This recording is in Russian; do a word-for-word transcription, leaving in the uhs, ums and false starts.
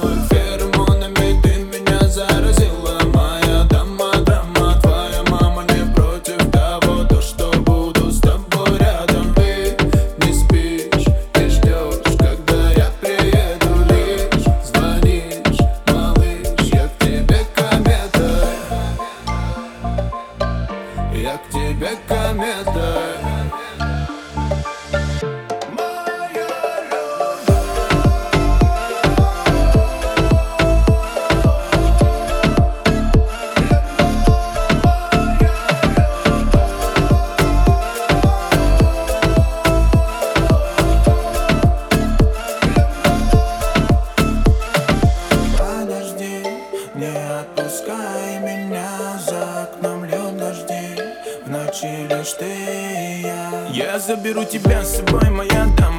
мной. Феромонами ты меня заразила, моя дама, дама. Твоя мама не против того, то что буду с тобой рядом. Ты не спишь, ты ждешь, когда я приеду. Лишь звонишь, малыш, я к тебе комета. Я к тебе комета. Не отпускай меня, за окном льют дожди. В ночи лишь ты и я. Я заберу тебя с собой, моя дама.